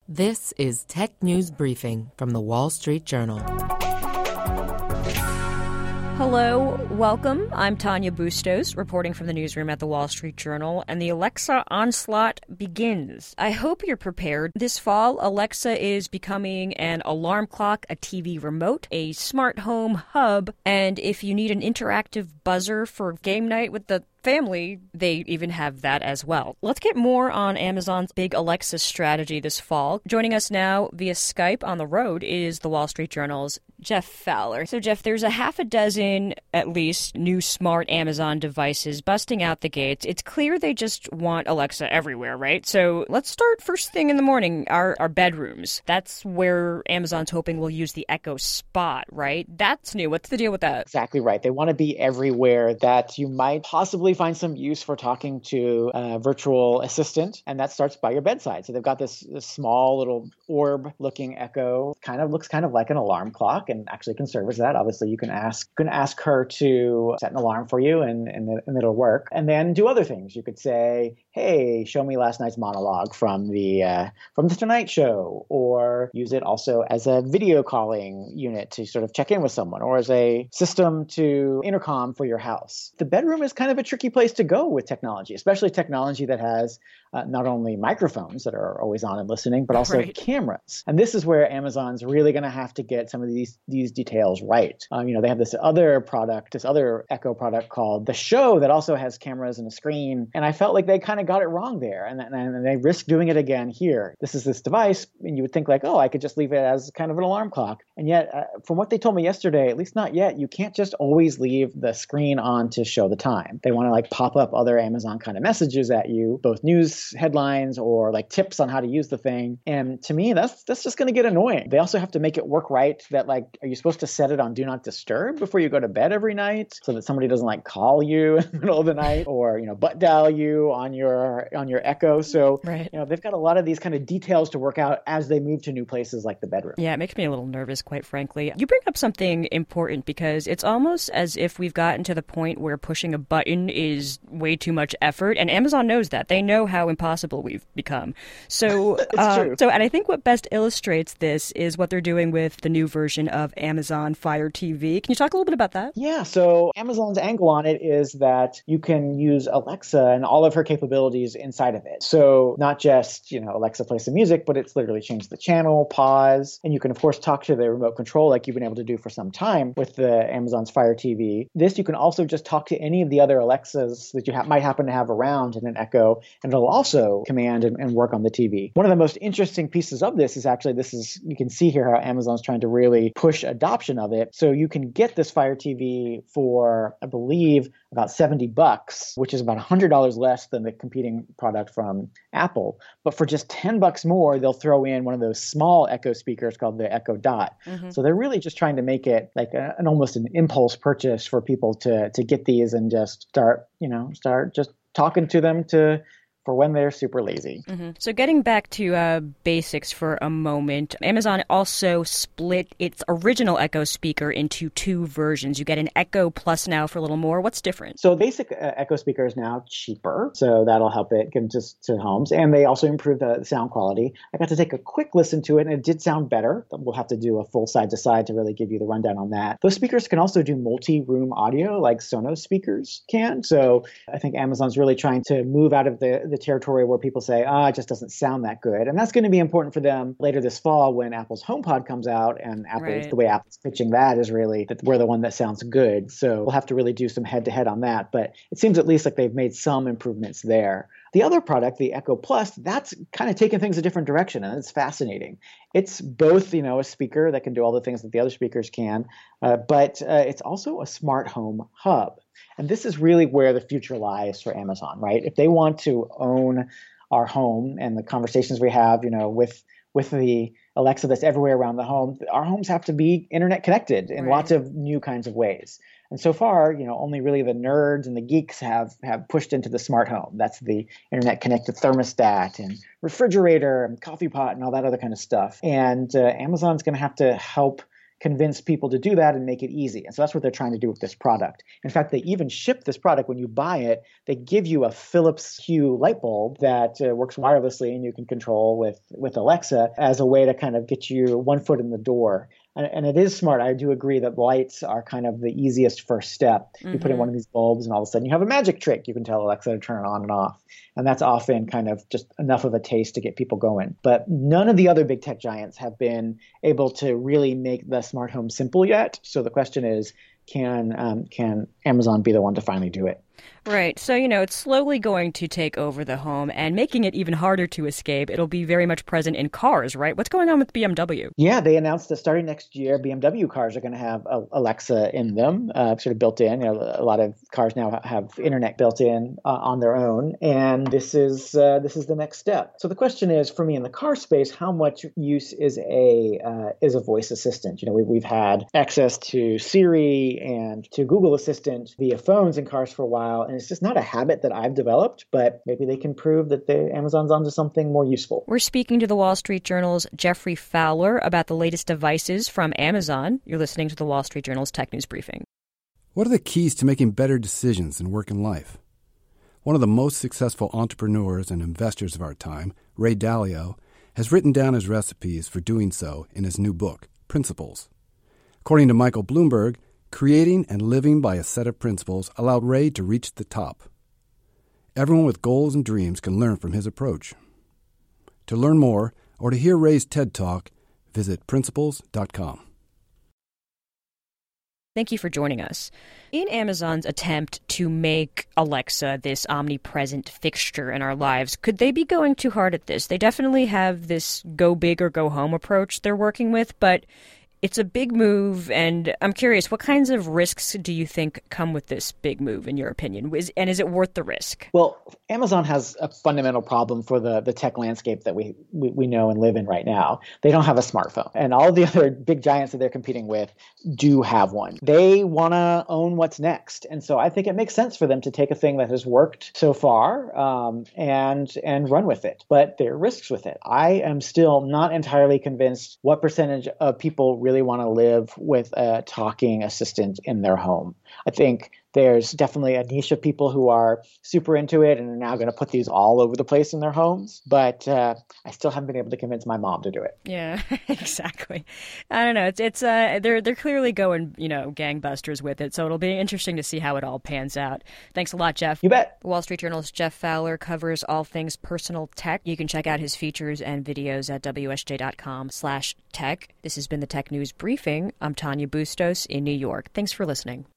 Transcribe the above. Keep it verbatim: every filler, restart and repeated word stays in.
This is Tech News Briefing from The Wall Street Journal. Hello, welcome. I'm Tanya Bustos, reporting from the newsroom at The Wall Street Journal, and the Alexa onslaught begins. I hope you're prepared. This fall, Alexa is becoming an alarm clock, a T V remote, a smart home hub, and if you need an interactive buzzer for game night with the family, they even have that as well. Let's get more on Amazon's big Alexa strategy this fall. Joining us now via Skype on the road is the Wall Street Journal's Jeff Fowler. So, Jeff, there's a half a dozen, at least, new smart Amazon devices busting out the gates. It's clear they just want Alexa everywhere, right? So let's start first thing in the morning, our, our bedrooms. That's where Amazon's hoping we'll use the Echo Spot, right? That's new. What's the deal with that? Exactly right. They want to be everywhere that you might possibly find some use for talking to a virtual assistant, and that starts by your bedside. So they've got this, this small little orb-looking Echo, kind of looks kind of like an alarm clock, and actually can serve as that. Obviously, you can ask you can ask her to set an alarm for you, and, and, and it'll work. And then do other things. You could say, "Hey, show me last night's monologue from the uh, from the Tonight Show," or use it also as a video calling unit to sort of check in with someone, or as a system to intercom for your house. The bedroom is kind of a tricky place to go with technology, especially technology that has uh, not only microphones that are always on and listening, but also right. cameras. And this is where Amazon's really going to have to get some of these these details right. Um, you know, they have this other product, this other Echo product called The Show that also has cameras and a screen. And I felt like they kind of got it wrong there. And, and, and they risk doing it again here. This is this device, and you would think like, oh, I could just leave it as kind of an alarm clock. And yet, uh, from what they told me yesterday, at least not yet, you can't just always leave the screen on to show the time. They want to like pop up other Amazon kind of messages at you, both news headlines or like tips on how to use the thing. And to me, that's that's just going to get annoying. They also have to make it work right that like, are you supposed to set it on Do Not Disturb before you go to bed every night so that somebody doesn't like call you in the middle of the night or, you know, butt dial you on your on your Echo. So, right. you know, they've got a lot of these kind of details to work out as they move to new places like the bedroom. Yeah, it makes me a little nervous, quite frankly. You bring up something important because it's almost as if we've gotten to the point where pushing a button is way too much effort, and Amazon knows that. They know how impossible we've become. So, uh, so, and I think what best illustrates this is what they're doing with the new version of Amazon Fire T V. Can you talk a little bit about that? Yeah, so Amazon's angle on it is that you can use Alexa and all of her capabilities inside of it. So not just, you know, Alexa play some music, but it's literally changed the channel, pause, and you can, of course, talk to the remote control like you've been able to do for some time with the Amazon's Fire T V. This, you can also just talk to any of the other Alexas that you ha- might happen to have around in an Echo, and it'll also command and, and work on the T V. One of the most interesting pieces of this is actually, this is, you can see here how Amazon's trying to really push adoption of it. So you can get this Fire T V for, I believe, about seventy bucks, which is about one hundred dollars less than the competing product from Apple. But for just ten bucks more, they'll throw in one of those small Echo speakers called the Echo Dot. Mm-hmm. So they're really just trying to make it like a, an almost an impulse purchase for people to to get these and just start, you know, start just talking to them to for when they're super lazy. Mm-hmm. So getting back to uh, basics for a moment, Amazon also split its original Echo speaker into two versions. You get an Echo Plus now for a little more. What's different? So basic uh, Echo speaker is now cheaper, so that'll help it get into to homes. And they also improved the sound quality. I got to take a quick listen to it, and it did sound better. We'll have to do a full side-to-side to really give you the rundown on that. Those speakers can also do multi-room audio like Sonos speakers can. So I think Amazon's really trying to move out of the, the territory where people say, ah, it just doesn't sound that good. And that's going to be important for them later this fall when Apple's HomePod comes out, and Apple's, right. the way Apple's pitching that is really that we're the one that sounds good. So we'll have to really do some head-to-head on that. But it seems at least like they've made some improvements there. The other product, the Echo Plus, that's kind of taken things a different direction, and it's fascinating. It's both, you know, a speaker that can do all the things that the other speakers can, uh, but uh, it's also a smart home hub. And this is really where the future lies for Amazon, right? If they want to own our home and the conversations we have, you know, with with the Alexa that's everywhere around the home, our homes have to be internet connected in right. lots of new kinds of ways. And so far, you know, only really the nerds and the geeks have, have pushed into the smart home. That's the internet connected thermostat and refrigerator and coffee pot and all that other kind of stuff. And uh, Amazon's going to have to help convince people to do that and make it easy. And so that's what they're trying to do with this product. In fact, they even ship this product. When you buy it, they give you a Philips Hue light bulb that uh, works wirelessly and you can control with, with Alexa as a way to kind of get you one foot in the door. And, and it is smart. I do agree that lights are kind of the easiest first step. Mm-hmm. You put in one of these bulbs and all of a sudden you have a magic trick. You can tell Alexa to turn it on and off. And that's often kind of just enough of a taste to get people going. But none of the other big tech giants have been able to really make the smart home simple yet. So the question is, can um, can Amazon be the one to finally do it? Right. So, you know, it's slowly going to take over the home and making it even harder to escape. It'll be very much present in cars, right? What's going on with B M W? Yeah, they announced that starting next year, B M W cars are going to have uh, Alexa in them, uh, sort of built in. You know, a lot of cars now have internet built in uh, on their own. And this is uh, this is the next step. So the question is, for me in the car space, how much use is a uh, is a voice assistant? You know, we, we've had access to Siri and to Google Assistant via phones in cars for a while. And it's just not a habit that I've developed, but maybe they can prove that the Amazon's onto something more useful. We're speaking to the Wall Street Journal's Jeffrey Fowler about the latest devices from Amazon. You're listening to the Wall Street Journal's Tech News Briefing. What are the keys to making better decisions in work and life? One of the most successful entrepreneurs and investors of our time, Ray Dalio, has written down his recipes for doing so in his new book, Principles. According to Michael Bloomberg, creating and living by a set of principles allowed Ray to reach the top. Everyone with goals and dreams can learn from his approach. To learn more or to hear Ray's TED Talk, visit principles dot com. Thank you for joining us. In Amazon's attempt to make Alexa this omnipresent fixture in our lives, could they be going too hard at this? They definitely have this go big or go home approach they're working with, but it's a big move, and I'm curious, what kinds of risks do you think come with this big move, in your opinion? And is it worth the risk? Well, Amazon has a fundamental problem for the, the tech landscape that we, we, we know and live in right now. They don't have a smartphone, and all the other big giants that they're competing with do have one. They want to own what's next, and so I think it makes sense for them to take a thing that has worked so far um, and and run with it. But there are risks with it. I am still not entirely convinced what percentage of people really want to live with a talking assistant in their home. I think there's definitely a niche of people who are super into it and are now going to put these all over the place in their homes. But uh, I still haven't been able to convince my mom to do it. Yeah, exactly. I don't know. It's it's uh, they're they're clearly going, you know, gangbusters with it. So it'll be interesting to see how it all pans out. Thanks a lot, Jeff. You bet. Wall Street Journal's Jeff Fowler covers all things personal tech. You can check out his features and videos at W S J dot com slash tech. This has been the Tech News Briefing. I'm Tanya Bustos in New York. Thanks for listening.